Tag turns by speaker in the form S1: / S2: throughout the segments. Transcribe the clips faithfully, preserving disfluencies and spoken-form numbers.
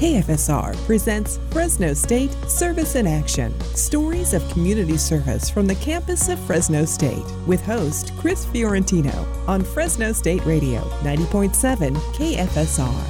S1: K F S R presents Fresno State Service in Action. Stories of community service from the campus of Fresno State with host Chris Fiorentino on Fresno State Radio, ninety point seven K F S R.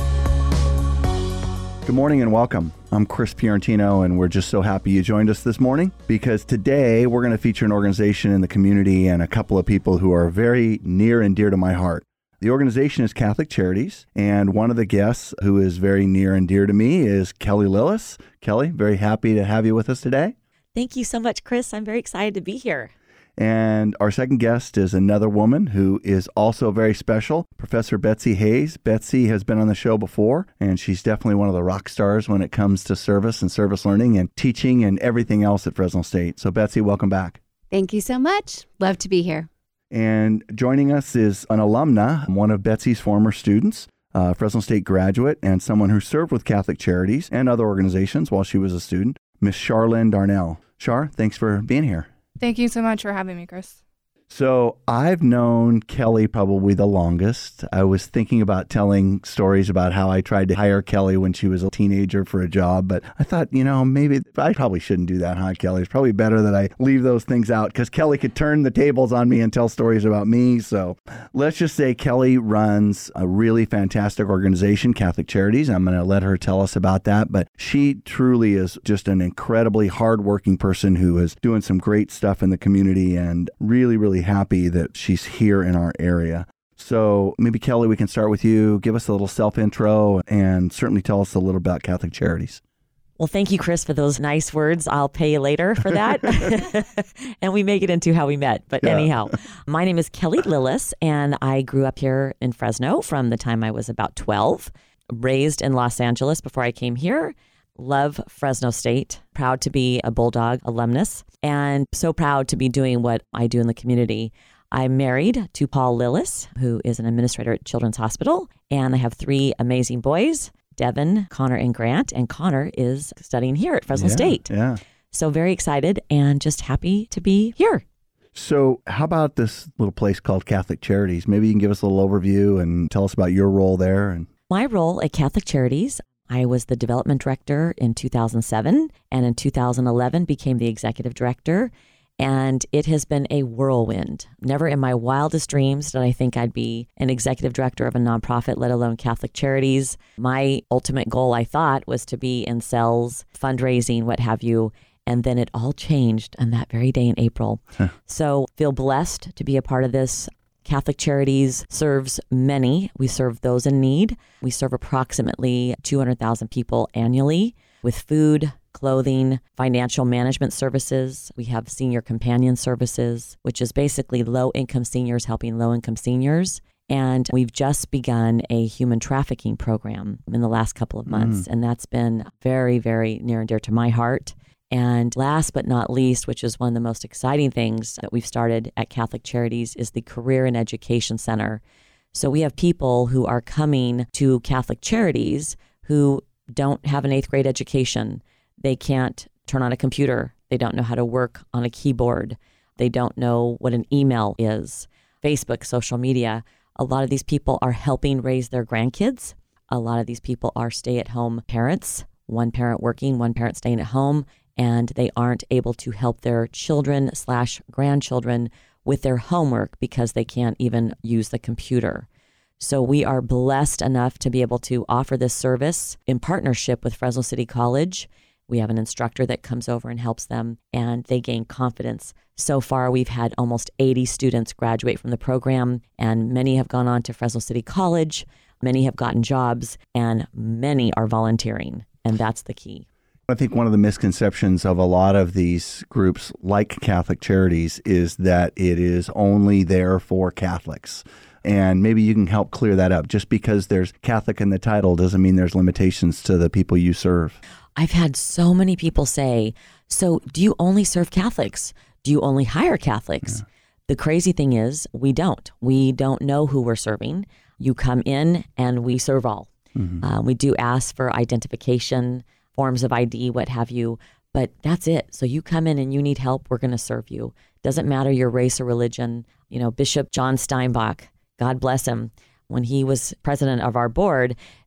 S2: Good morning and welcome. I'm Chris Fiorentino, and we're just so happy you joined us this morning because today we're going to feature an organization in the community and a couple of people who are very near and dear to my heart. The organization is Catholic Charities, and one of the guests who is very near and dear to me is Kelly Lillis. Kelly, very happy to have you with us today.
S3: Thank you so much, Chris. I'm very excited to be here.
S2: And our second guest is another woman who is also very special, Professor Betsy Hayes. Betsy has been on the show before, and she's definitely one of the rock stars when it comes to service and service learning and teaching and everything else at Fresno State. So Betsy, welcome back.
S4: Thank you so much. Love to be here.
S2: And joining us is an alumna, one of Betsy's former students, a Fresno State graduate, and someone who served with Catholic Charities and other organizations while she was a student, Miss Charlyn Darnell. Char, thanks for being here.
S5: Thank you so much for having me, Chris.
S2: So I've known Kelly probably the longest. I was thinking about telling stories about how I tried to hire Kelly when she was a teenager for a job, but I thought, you know, maybe I probably shouldn't do that, huh, Kelly? It's probably better that I leave those things out because Kelly could turn the tables on me and tell stories about me. So let's just say Kelly runs a really fantastic organization, Catholic Charities. I'm going to let her tell us about that, but she truly is just an incredibly hardworking person who is doing some great stuff in the community and really, really happy that she's here in our area. So maybe, Kelly, we can start with you. Give us a little self-intro and certainly tell us a little about Catholic Charities.
S3: Well, thank you, Chris, for those nice words. I'll pay you later for that. And we may get into how we met. But yeah. Anyhow, my name is Kelly Lillis, and I grew up here in Fresno from the time I was about twelve, raised in Los Angeles before I came here. Love Fresno State, proud to be a Bulldog alumnus, and so proud to be doing what I do in the community. I'm married to Paul Lillis, who is an administrator at Children's Hospital, and I have three amazing boys, Devin, Connor, and Grant, and Connor is studying here at Fresno
S2: yeah,
S3: State.
S2: Yeah.
S3: So very excited and just happy to be here.
S2: So how about this little place called Catholic Charities? Maybe you can give us a little overview and tell us about your role there. And
S3: my role at Catholic Charities, I was the development director in two thousand seven, and in two thousand eleven became the executive director, and it has been a whirlwind. Never in my wildest dreams did I think I'd be an executive director of a nonprofit, let alone Catholic Charities. My ultimate goal, I thought, was to be in sales, fundraising, what have you, and then it all changed on that very day in April. Huh. So feel blessed to be a part of this. Catholic Charities serves many. We serve those in need. We serve approximately two hundred thousand people annually with food, clothing, financial management services. We have senior companion services, which is basically low-income seniors helping low-income seniors. And we've just begun a human trafficking program in the last couple of months. Mm. And that's been very, very near and dear to my heart. And last but not least, which is one of the most exciting things that we've started at Catholic Charities, is the Career and Education Center. So we have people who are coming to Catholic Charities who don't have an eighth grade education. They can't turn on a computer. They don't know how to work on a keyboard. They don't know what an email is, Facebook, social media. A lot of these people are helping raise their grandkids. A lot of these people are stay-at-home parents, one parent working, one parent staying at home, and they aren't able to help their children slash grandchildren with their homework because they can't even use the computer. So we are blessed enough to be able to offer this service in partnership with Fresno City College. We have an instructor that comes over and helps them, and they gain confidence. So far, we've had almost eighty students graduate from the program, and many have gone on to Fresno City College. Many have gotten jobs, and many are volunteering, and that's the key.
S2: I think one of the misconceptions of a lot of these groups like Catholic Charities is that it is only there for Catholics. And maybe you can help clear that up. Just because there's Catholic in the title doesn't mean there's limitations to the people you serve.
S3: I've had so many people say, so do you only serve Catholics? Do you only hire Catholics? Yeah. The crazy thing is we don't. We don't know who we're serving. You come in and we serve all. Mm-hmm. Uh, we do ask for identification, forms of I D, what have you, but that's it. So you come in and you need help, we're going to serve you. Doesn't matter your race or religion. You know, Bishop John Steinbach, God bless him, when he was president of our board,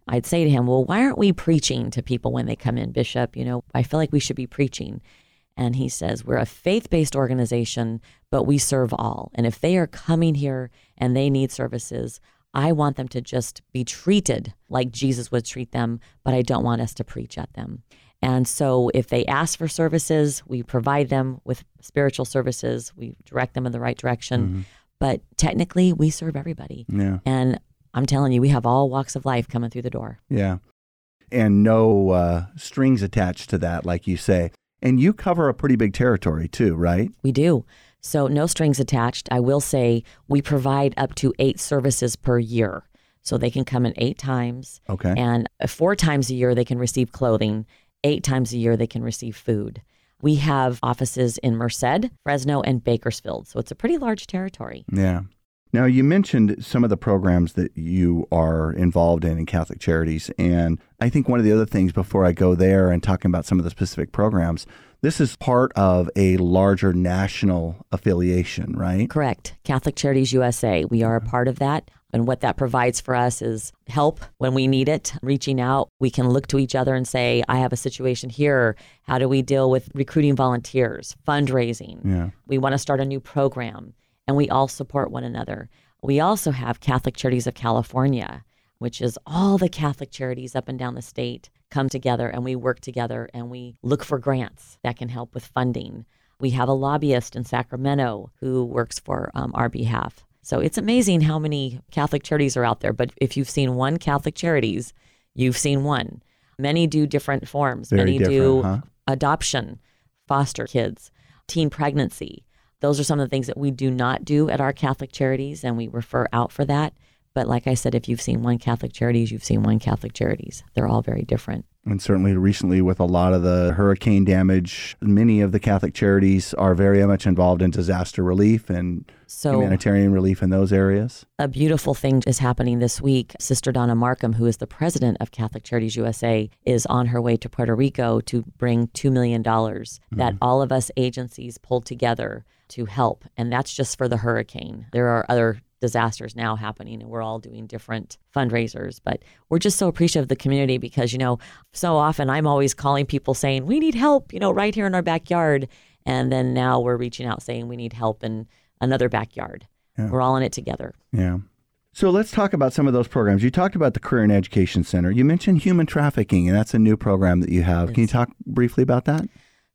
S3: I'd say to him, well, why aren't we preaching to people when they come in, Bishop? You know, I feel like we should be preaching. And he says, we're a faith-based organization, but we serve all. And if they are coming here and they need services, I want them to just be treated like Jesus would treat them, but I don't want us to preach at them. And so if they ask for services, we provide them with spiritual services. We direct them in the right direction. Mm-hmm. But technically, we serve everybody.
S2: Yeah.
S3: And I'm telling you, we have all walks of life coming through the door.
S2: Yeah. And no uh, strings attached to that, like you say. And you cover a pretty big territory too, right?
S3: We do. So no strings attached. I will say we provide up to eight services per year. So they can come in eight times.
S2: Okay.
S3: And four times a year they can receive clothing. Eight times a year they can receive food. We have offices in Merced, Fresno, and Bakersfield. So it's a pretty large territory.
S2: Yeah. Now, you mentioned some of the programs that you are involved in in Catholic Charities. And I think one of the other things before I go there and talking about some of the specific programs, this is part of a larger national affiliation, right?
S3: Correct. Catholic Charities U S A. We are a part of that. And what that provides for us is help when we need it, reaching out. We can look to each other and say, I have a situation here. How do we deal with recruiting volunteers, fundraising?
S2: Yeah.
S3: We want to start a new program. And we all support one another. We also have Catholic Charities of California, which is all the Catholic charities up and down the state come together and we work together and we look for grants that can help with funding. We have a lobbyist in Sacramento who works for um, our behalf. So it's amazing how many Catholic charities are out there. But if you've seen one Catholic Charities, you've seen one. Many do different forms.
S2: Very
S3: Many
S2: different,
S3: do
S2: huh?
S3: adoption, foster kids, teen pregnancy. Those are some of the things that we do not do at our Catholic Charities, and we refer out for that. But like I said, if you've seen one Catholic Charities, you've seen one Catholic Charities. They're all very different.
S2: And certainly recently with a lot of the hurricane damage, many of the Catholic Charities are very much involved in disaster relief and
S3: so,
S2: humanitarian relief in those areas.
S3: A beautiful thing is happening this week. Sister Donna Markham, who is the president of Catholic Charities U S A, is on her way to Puerto Rico to bring two million dollars mm-hmm. that all of us agencies pulled together to help. And that's just for the hurricane. There are other disasters now happening and we're all doing different fundraisers, but we're just so appreciative of the community because, you know, so often I'm always calling people saying, we need help, you know, right here in our backyard. And then now we're reaching out saying we need help in another backyard. Yeah. We're all in it together.
S2: Yeah. So let's talk about some of those programs. You talked about the Career and Education Center. You mentioned human trafficking, and that's a new program that you have. Yes. Can you talk briefly about that?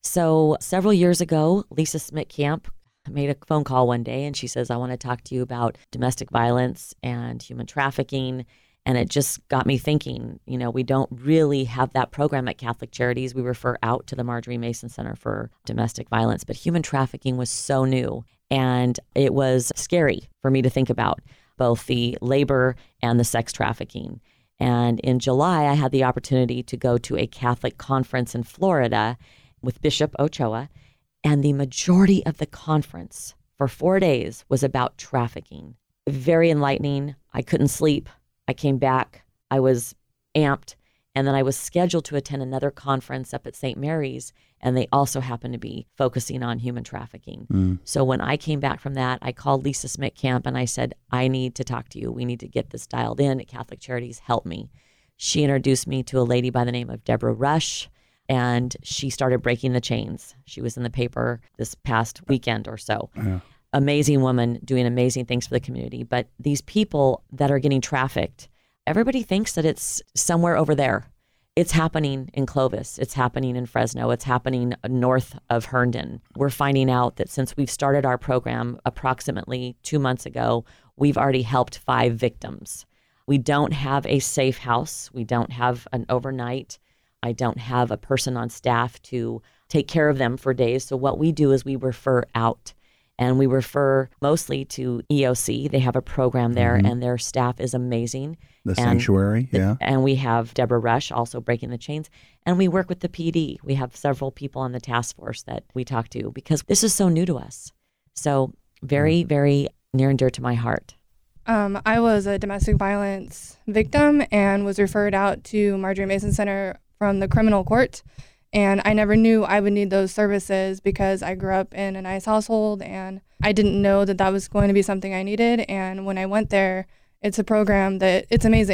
S3: So several years ago, Lisa Smith-Camp made a phone call one day and she says, I want to talk to you about domestic violence and human trafficking. And it just got me thinking, you know, we don't really have that program at Catholic Charities. We refer out to the Marjorie Mason Center for Domestic Violence, but human trafficking was so new and it was scary for me to think about both the labor and the sex trafficking. And in July, I had the opportunity to go to a Catholic conference in Florida with Bishop Ochoa. And the majority of the conference for four days was about trafficking. Very enlightening. I couldn't sleep. I came back. I was amped. And then I was scheduled to attend another conference up at Saint Mary's. And they also happened to be focusing on human trafficking. Mm. So when I came back from that, I called Lisa Smith-Camp and I said, I need to talk to you. We need to get this dialed in at Catholic Charities. Help me. She introduced me to a lady by the name of Deborah Rush. And she started breaking the chains. She was in the paper this past weekend or so. Yeah. Amazing woman doing amazing things for the community. But these people that are getting trafficked, everybody thinks that it's somewhere over there. It's happening in Clovis. It's happening in Fresno. It's happening north of Herndon. We're finding out that since we've started our program approximately two months ago, we've already helped five victims. We don't have a safe house. We don't have an overnight. I don't have a person on staff to take care of them for days. So what we do is we refer out and we refer mostly to E O C. They have a program there mm-hmm. and their staff is amazing.
S2: The
S3: and
S2: sanctuary,
S3: the,
S2: yeah.
S3: And we have Deborah Rush also breaking the chains. And we work with the P D. We have several people on the task force that we talk to because this is so new to us. So very, very near and dear to my heart.
S5: Um, I was a domestic violence victim and was referred out to Marjorie Mason Center from the criminal court. And I never knew I would need those services because I grew up in a nice household and I didn't know that that was going to be something I needed. And when I went there, it's a program that it's amazing.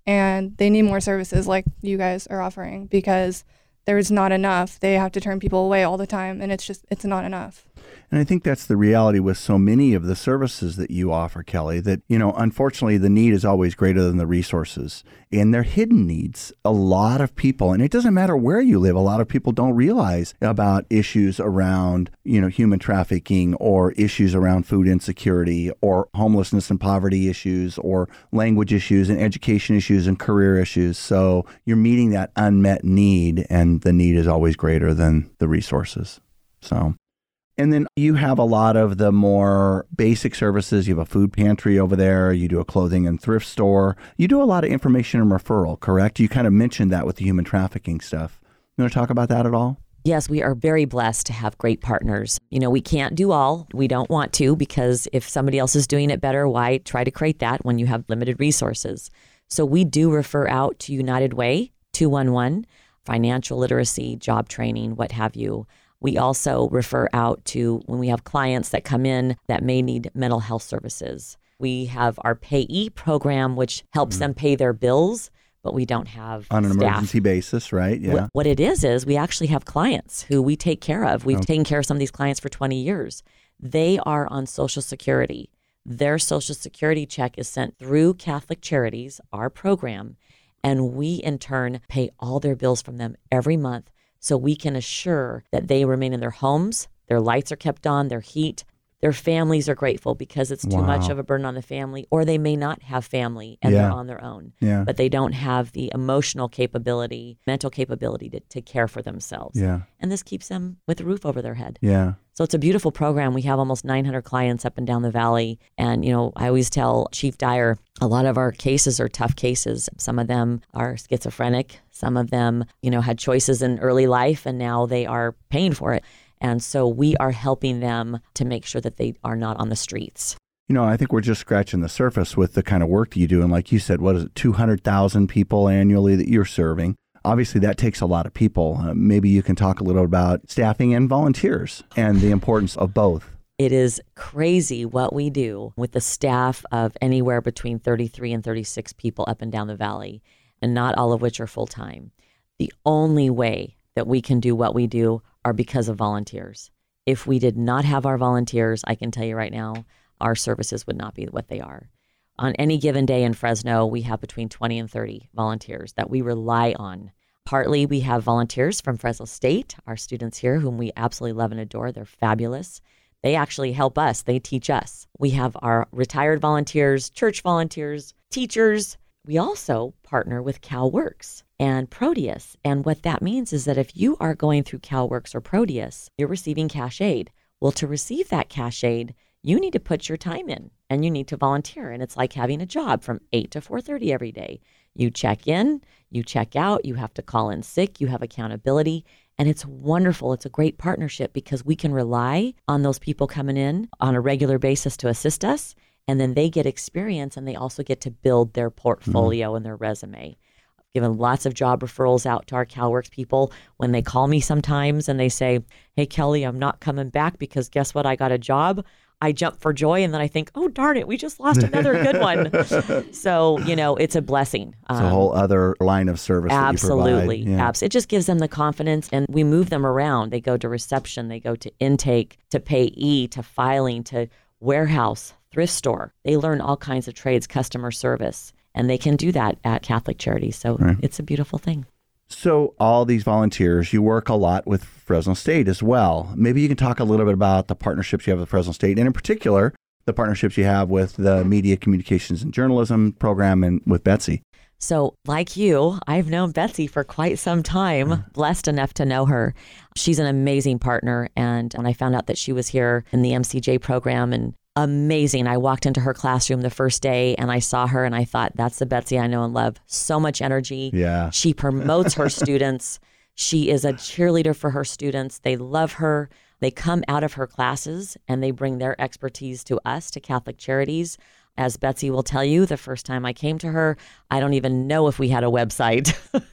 S5: and they need more services like you guys are offering because there's not enough. They have to turn people away all the time, and it's just, it's not enough.
S2: And I think that's the reality with so many of the services that you offer, Kelly, that, you know, unfortunately, the need is always greater than the resources. And they're hidden needs. A lot of people, and it doesn't matter where you live, a lot of people don't realize about issues around, you know, human trafficking or issues around food insecurity or homelessness and poverty issues or language issues and education issues and career issues. So you're meeting that unmet need, and the need is always greater than the resources. So... And then you have a lot of the more basic services. You have a food pantry over there. You do a clothing and thrift store. You do a lot of information and referral, correct? You kind of mentioned that with the human trafficking stuff. You want to talk about that at all?
S3: Yes, we are very blessed to have great partners. You know, we can't do all. We don't want to, because if somebody else is doing it better, why try to create that when you have limited resources? So we do refer out to United Way, two one one, financial literacy, job training, what have you. We also refer out to when we have clients that come in that may need mental health services. We have our payee program, which helps mm-hmm. them pay their bills, but we don't have
S2: on an
S3: staff.
S2: Emergency basis, right? Yeah.
S3: What, what it is, is we actually have clients who we take care of. We've oh. taken care of some of these clients for twenty years. They are on Social Security. Their Social Security check is sent through Catholic Charities, our program, and we in turn pay all their bills from them every month. So we can assure that they remain in their homes, their lights are kept on, their heat, their families are grateful because it's too wow. much of a burden on the family, or they may not have family and yeah. they're on their own,
S2: yeah.
S3: but they don't have the emotional capability, mental capability to, to care for themselves.
S2: Yeah.
S3: And this keeps them with a roof over their head.
S2: Yeah.
S3: So it's a beautiful program. We have almost nine hundred clients up and down the valley. And, you know, I always tell Chief Dyer, a lot of our cases are tough cases. Some of them are schizophrenic. Some of them, you know, had choices in early life and now they are paying for it. And so we are helping them to make sure that they are not on the streets.
S2: You know, I think we're just scratching the surface with the kind of work that you do. And like you said, what is it, two hundred thousand people annually that you're serving? Obviously, that takes a lot of people. Uh, maybe you can talk a little about staffing and volunteers and the importance of both.
S3: It is crazy what we do with the staff of anywhere between thirty-three and thirty-six people up and down the valley, and not all of which are full-time. The only way that we can do what we do are because of volunteers. If we did not have our volunteers, I can tell you right now, our services would not be what they are. On any given day in Fresno, we have between twenty and thirty volunteers that we rely on. Partly we have volunteers from Fresno State, our students here, whom we absolutely love and adore. They're fabulous. They actually help us. They teach us. We have our retired volunteers, church volunteers, teachers. We also partner with CalWorks and Proteus. And what that means is that if you are going through CalWorks or Proteus, you're receiving cash aid. Well, to receive that cash aid, you need to put your time in and you need to volunteer. And it's like having a job from eight to four thirty every day. You check in, you check out, you have to call in sick, you have accountability. And it's wonderful. It's a great partnership because we can rely on those people coming in on a regular basis to assist us. And then they get experience and they also get to build their portfolio mm-hmm. and their resume. I've given lots of job referrals out to our CalWorks people when they call me sometimes and they say, hey, Kelly, I'm not coming back because guess what? I got a job. I jump for joy and then I think, oh, darn it, we just lost another good one. So, you know, it's a blessing.
S2: It's um, a whole other line of service
S3: absolutely,
S2: that you provide. Yeah.
S3: Absolutely. It just gives them the confidence and we move them around. They go to reception, they go to intake, to payee, to filing, to warehouse, thrift store. They learn all kinds of trades, customer service, and they can do that at Catholic Charities. So right. It's a beautiful thing.
S2: So all these volunteers, you work a lot with Fresno State as well. Maybe you can talk a little bit about the partnerships you have with Fresno State, and in particular, the partnerships you have with the Media Communications and Journalism program and with Betsy.
S3: So like you, I've known Betsy for quite some time, mm-hmm. blessed enough to know her. She's an amazing partner. And when I found out that she was here in the M C J program, and amazing. I walked into her classroom the first day and I saw her and I thought, that's the Betsy I know and love. So much energy.
S2: Yeah.
S3: She promotes her students. She is a cheerleader for her students. They love her. They come out of her classes and they bring their expertise to us, to Catholic Charities. As Betsy will tell you, the first time I came to her, I don't even know if we had a website.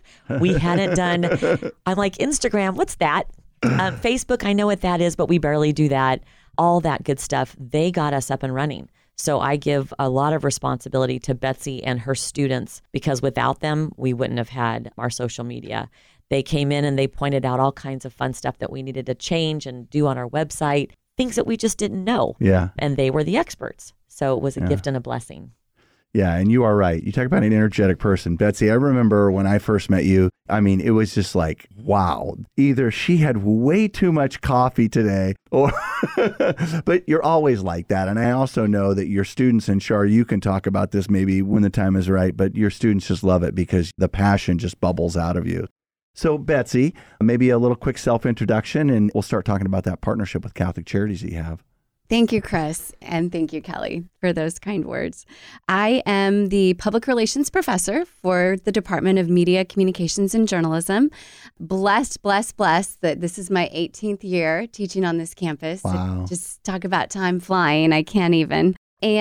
S3: We hadn't done, I'm like, Instagram, what's that? Um, Facebook, I know what that is, but we barely do that. All that good stuff. They got us up and running. So I give a lot of responsibility to Betsy and her students, because without them, we wouldn't have had our social media. They came in and they pointed out all kinds of fun stuff that we needed to change and do on our website, things that we just didn't know.
S2: Yeah.
S3: And they were the experts. So it was a
S2: Yeah.
S3: gift and a blessing.
S2: Yeah, and you are right. You talk about an energetic person. Betsy, I remember when I first met you, I mean, it was just like, wow, either she had way too much coffee today, or, but you're always like that. And I also know that your students, and Shar, you can talk about this maybe when the time is right, but your students just love it because the passion just bubbles out of you. So Betsy, maybe a little quick self-introduction, and we'll start talking about that partnership with Catholic Charities that you have.
S4: Thank you, Chris, and thank you, Kelly, for those kind words. I am the public relations professor for the Department of Media, Communications, and Journalism. Blessed, blessed, blessed that this is my eighteenth year teaching on this campus.
S2: Wow.
S4: Just talk about time flying. I can't even.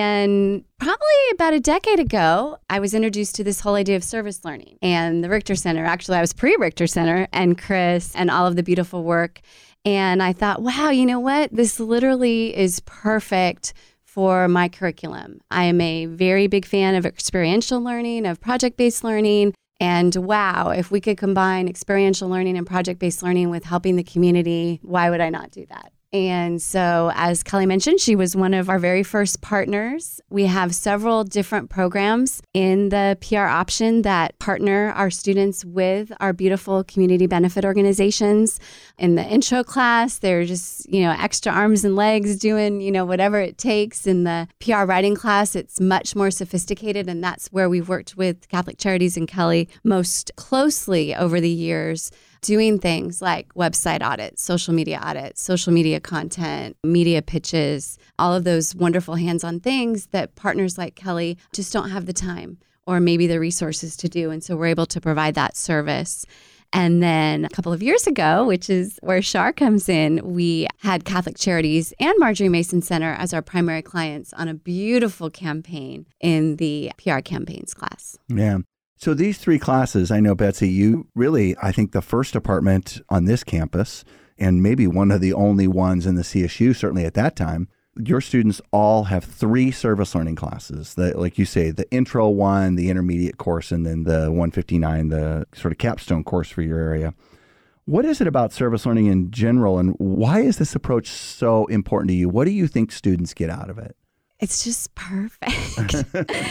S4: And probably about a decade ago, I was introduced to this whole idea of service learning and the Richter Center. Actually, I was pre-Richter Center, and Chris and all of the beautiful work. And I thought, wow, you know what? This literally is perfect for my curriculum. I am a very big fan of experiential learning, of project-based learning. And wow, if we could combine experiential learning and project-based learning with helping the community, why would I not do that? And so, as Kelly mentioned, she was one of our very first partners. We have several different programs in the P R option that partner our students with our beautiful community benefit organizations. In the intro class, they're just, you know, extra arms and legs doing, you know, whatever it takes. In the P R writing class, it's much more sophisticated, and that's where we've worked with Catholic Charities and Kelly most closely over the years, doing things like website audits, social media audits, social media content, media pitches, all of those wonderful hands-on things that partners like Kelly just don't have the time or maybe the resources to do. And so we're able to provide that service. And then a couple of years ago, which is where Shar comes in, we had Catholic Charities and Marjorie Mason Center as our primary clients on a beautiful campaign in the P R campaigns class.
S2: Yeah. So these three classes, I know, Betsy, you really, I think the first department on this campus, and maybe one of the only ones in the C S U, certainly at that time, your students all have three service learning classes. The, like you say, the intro one, the intermediate course, and then the one fifty-nine, the sort of capstone course for your area. What is it about service learning in general, and why is this approach so important to you? What do you think students get out of it?
S4: It's just perfect.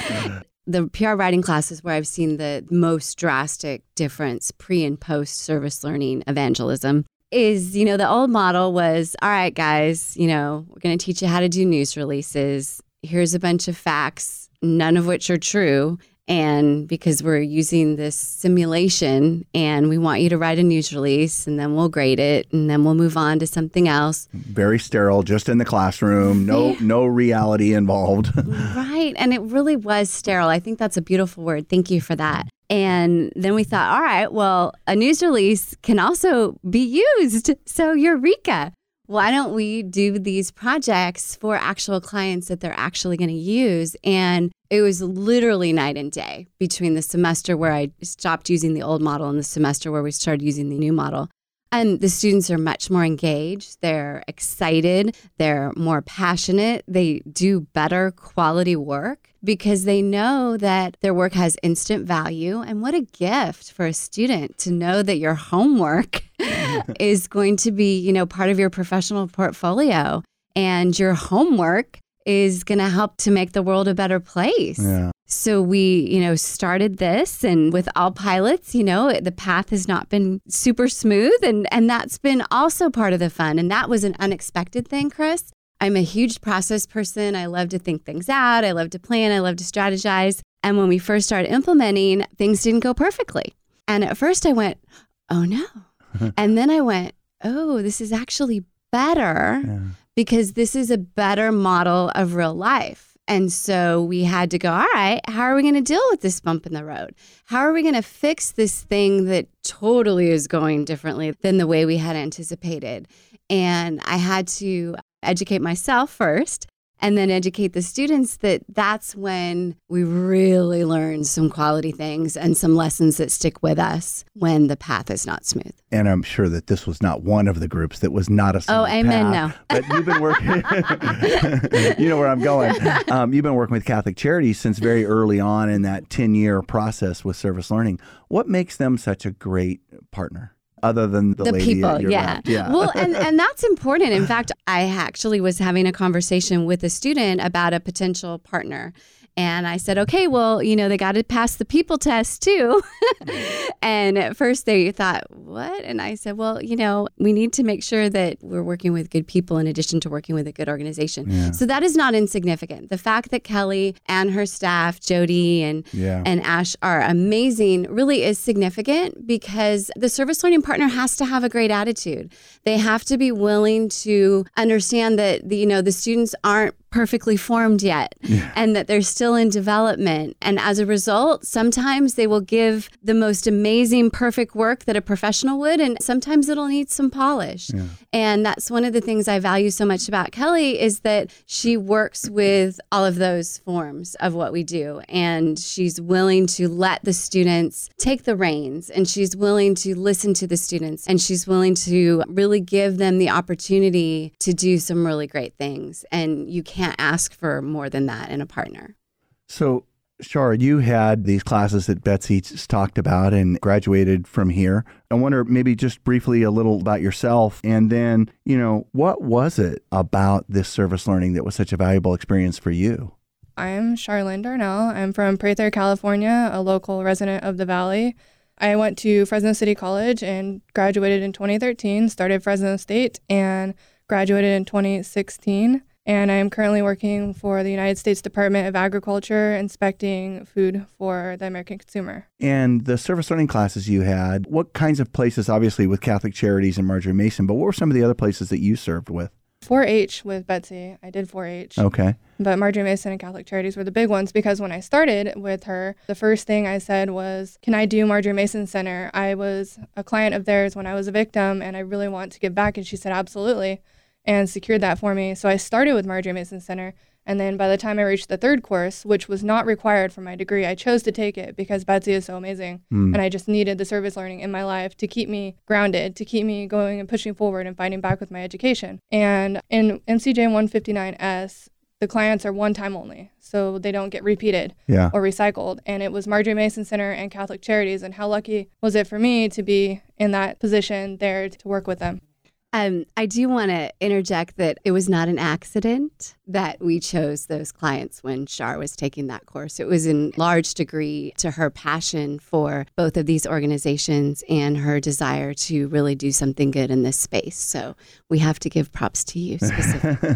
S4: The P R writing class is where I've seen the most drastic difference pre and post service learning evangelism. Is, you know, the old model was, all right, guys, you know, we're going to teach you how to do news releases. Here's a bunch of facts, none of which are true. And because we're using this simulation and we want you to write a news release and then we'll grade it and then we'll move on to something else.
S2: Very sterile, just in the classroom, no no reality involved.
S4: Right. And it really was sterile. I think that's a beautiful word. Thank you for that. And then we thought, all right, well, a news release can also be used. So Eureka. Why don't we do these projects for actual clients that they're actually going to use? And it was literally night and day between the semester where I stopped using the old model and the semester where we started using the new model. And the students are much more engaged. They're excited. They're more passionate. They do better quality work because they know that their work has instant value. And what a gift for a student to know that your homework is going to be, you know, part of your professional portfolio, and your homework is going to help to make the world a better place.
S2: Yeah.
S4: So we, you know, started this, and with all pilots, you know, the path has not been super smooth, and and that's been also part of the fun. And that was an unexpected thing, Chris. I'm a huge process person. I love to think things out. I love to plan. I love to strategize. And when we first started implementing, things didn't go perfectly. And at first I went, oh no. And then I went, oh, this is actually better
S2: Yeah.
S4: because this is a better model of real life. And so we had to go, all right, how are we going to deal with this bump in the road? How are we going to fix this thing that totally is going differently than the way we had anticipated? And I had to educate myself first. and then educate the students, that that's when we really learn some quality things and some lessons that stick with us when the path is not smooth.
S2: And I'm sure that this was not one of the groups that was not a smooth
S4: Oh, amen,
S2: path,
S4: no.
S2: But you've been working, you know where I'm going. Um, you've been working with Catholic Charities since very early on in that ten-year process with service learning. What makes them such a great partner? Other than the,
S4: the
S2: lady
S4: people,
S2: at your
S4: yeah.
S2: left. yeah.
S4: Well, and, and that's important. In fact, I actually was having a conversation with a student about a potential partner. And I said, okay, well, you know, they got to pass the people test too. And at first they thought, what? And I said, well, you know, we need to make sure that we're working with good people in addition to working with a good organization.
S2: Yeah.
S4: So that is not insignificant. The fact that Kelly and her staff, Jody and,
S2: Yeah.
S4: and Ash, are amazing really is significant, because the service learning partner has to have a great attitude. They have to be willing to understand that, the, you know, the students aren't perfectly formed yet, yeah. and that they're still in development. And as a result, sometimes they will give the most amazing, perfect work that a professional would, and sometimes it'll need some polish. Yeah. And that's one of the things I value so much about Kelly, is that she works with all of those forms of what we do. And she's willing to let the students take the reins, and she's willing to listen to the students, and she's willing to really give them the opportunity to do some really great things. And you can't Can't ask for more than that in a partner.
S2: So, Shar, you had these classes that Betsy just talked about and graduated from here. I wonder, maybe just briefly a little about yourself, and then, you know, what was it about this service learning that was such a valuable experience for you?
S5: I'm Charlene Darnell. I'm from Prather, California, a local resident of the Valley. I went to Fresno City College and graduated in twenty thirteen, started Fresno State, and graduated in twenty sixteen. And I am currently working for the United States Department of Agriculture, inspecting food for the American consumer.
S2: And the service learning classes you had, what kinds of places, obviously with Catholic Charities and Marjory Mason, but what were some of the other places that you served with?
S5: four H with Betsy. I did four H.
S2: Okay.
S5: But Marjory Mason and Catholic Charities were the big ones, because when I started with her, the first thing I said was, can I do Marjory Mason Center? I was a client of theirs when I was a victim, and I really want to give back. And she said, absolutely, and secured that for me. So I started with Marjory Mason Center. And then by the time I reached the third course, which was not required for my degree, I chose to take it because Betsy is so amazing. Mm. And I just needed the service learning in my life to keep me grounded, to keep me going and pushing forward and fighting back with my education. And in M C J one fifty-nine S, the clients are one time only, so they don't get repeated yeah. or recycled. And it was Marjory Mason Center and Catholic Charities. And how lucky was it for me to be in that position there to work with them?
S4: Um, I do want to interject that it was not an accident that we chose those clients when Shar was taking that course. It was in large degree to her passion for both of these organizations and her desire to really do something good in this space. So we have to give props to you specifically.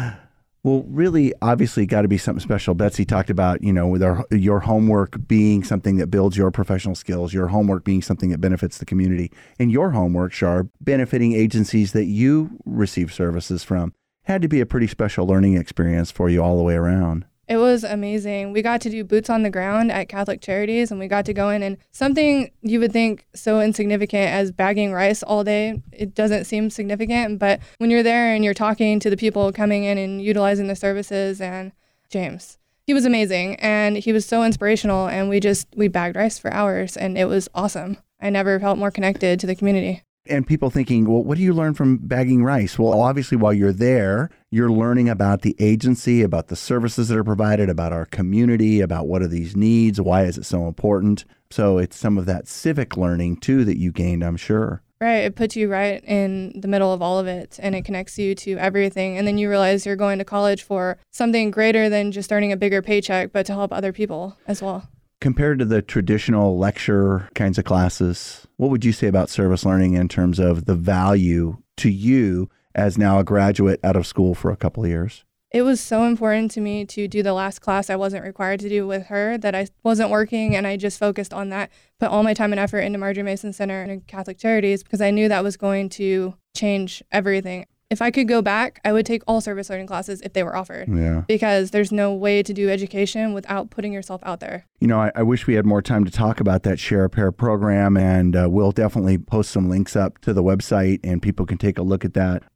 S2: Well, really, obviously, got to be something special. Betsy talked about, you know, with our, your homework being something that builds your professional skills, your homework being something that benefits the community, and your homework, Shar, benefiting agencies that you receive services from. Had to be a pretty special learning experience for you all the way around.
S5: It was amazing. We got to do boots on the ground at Catholic Charities, and we got to go in, and something you would think so insignificant as bagging rice all day, it doesn't seem significant, but when you're there and you're talking to the people coming in and utilizing the services, and James, he was amazing, and he was so inspirational, and we just, we bagged rice for hours, and it was awesome. I never felt more connected to the community.
S2: And people thinking, well, what do you learn from bagging rice? Well, obviously, while you're there, you're learning about the agency, about the services that are provided, about our community, about what are these needs, why is it so important? So it's some of that civic learning, too, that you gained, I'm sure.
S5: Right. It puts you right in the middle of all of it, and it connects you to everything. And then you realize you're going to college for something greater than just earning a bigger paycheck, but to help other people as well.
S2: Compared to the traditional lecture kinds of classes, what would you say about service learning in terms of the value to you as now a graduate out of school for a couple of years?
S5: It was so important to me to do the last class I wasn't required to do with her, that I wasn't working, and I just focused on that, put all my time and effort into Marjory Mason Center and Catholic Charities, because I knew that was going to change everything. If I could go back, I would take all service learning classes if they were offered. Yeah. Because there's no way to do education without putting yourself out there.
S2: You know, I, I wish we had more time to talk about that Share a Pair program, and uh, we'll definitely post some links up to the website and people can take a look at that.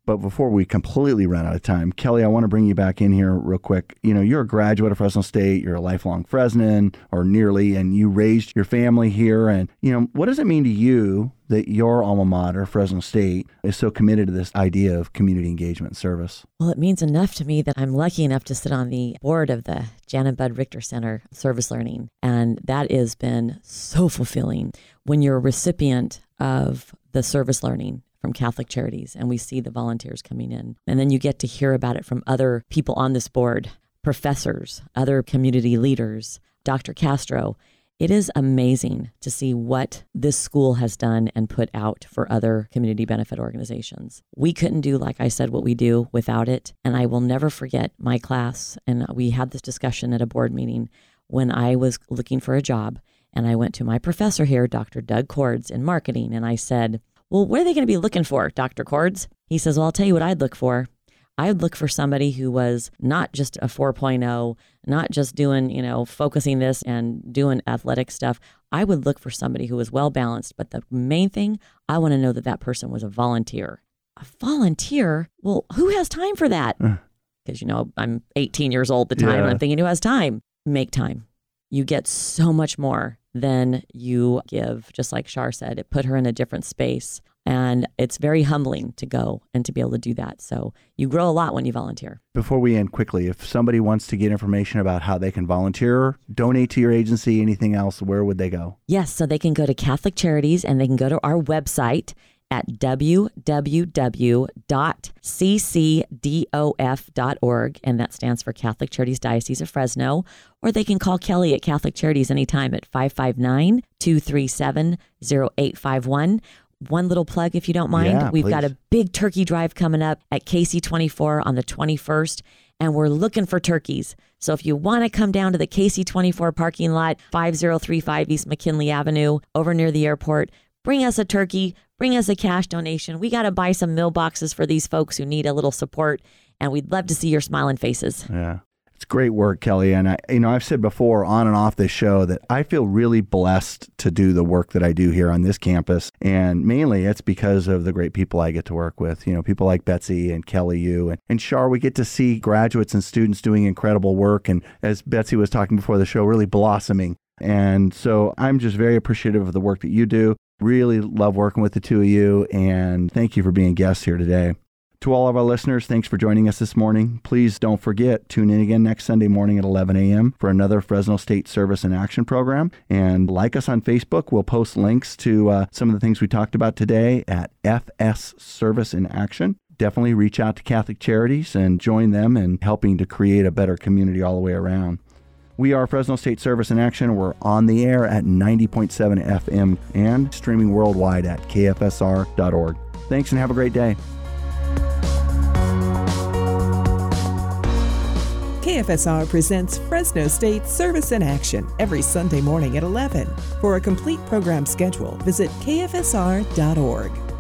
S2: But before we completely run out of time, Kelly, I want to bring you back in here real quick. You know, you're a graduate of Fresno State, you're a lifelong Fresnan, or nearly, and you raised your family here. And, you know, what does it mean to you that your alma mater, Fresno State, is so committed to this idea of community engagement and service?
S3: Well, it means enough to me that I'm lucky enough to sit on the board of the Jan and Bud Richter Center Service Learning. And that has been so fulfilling when you're a recipient of the service learning from Catholic Charities, and we see the volunteers coming in. And then you get to hear about it from other people on this board, professors, other community leaders, Doctor Castro. It is amazing to see what this school has done and put out for other community benefit organizations. We couldn't do, like I said, what we do without it. And I will never forget my class. And we had this discussion at a board meeting when I was looking for a job. And I went to my professor here, Doctor Doug Cords, in marketing. And I said, well, what are they going to be looking for, Doctor Cords? He says, well, I'll tell you what I'd look for. I'd look for somebody who was not just a four point oh, not just doing, you know, focusing this and doing athletic stuff. I would look for somebody who was well balanced. But the main thing, I want to know that that person was a volunteer. A volunteer? Well, who has time for that? Because, you know, I'm eighteen years old at the time,
S2: Yeah.
S3: and I'm thinking, who has time? Make time. You get so much more than you give. Just like Shar said, it put her in a different space. And it's very humbling to go and to be able to do that. So you grow a lot when you volunteer.
S2: Before we end quickly, if somebody wants to get information about how they can volunteer, donate to your agency, anything else, where would they go?
S3: Yes, so they can go to Catholic Charities and they can go to our website at w w w dot c c d o f dot org, and that stands for Catholic Charities Diocese of Fresno, or they can call Kelly at Catholic Charities anytime at five five nine, two three seven, zero eight five one. One little plug, if you don't mind.
S2: Yeah,
S3: We've
S2: please.
S3: got a big turkey drive coming up at K C twenty-four on the twenty-first, and we're looking for turkeys. So if you want to come down to the K C twenty-four parking lot, five oh three five East McKinley Avenue, over near the airport, bring us a turkey, bring us a cash donation. We got to buy some meal boxes for these folks who need a little support, and we'd love to see your smiling faces.
S2: Yeah. It's great work, Kelly. And I, you know, I've said before on and off this show that I feel really blessed to do the work that I do here on this campus. And mainly it's because of the great people I get to work with. You know, people like Betsy and Kelly, you and, and Shar, we get to see graduates and students doing incredible work. And as Betsy was talking before the show, really blossoming. And so I'm just very appreciative of the work that you do. Really love working with the two of you. And thank you for being guests here today. To all of our listeners, thanks for joining us this morning. Please don't forget, tune in again next Sunday morning at eleven a.m. for another Fresno State Service in Action program. And like us on Facebook. We'll post links to uh, some of the things we talked about today at F S Service in Action. Definitely reach out to Catholic Charities and join them in helping to create a better community all the way around. We are Fresno State Service in Action. We're on the air at ninety point seven F M and streaming worldwide at K F S R dot org. Thanks and have a great day.
S1: K F S R presents Fresno State Service in Action every Sunday morning at eleven. For a complete program schedule, visit K F S R dot org.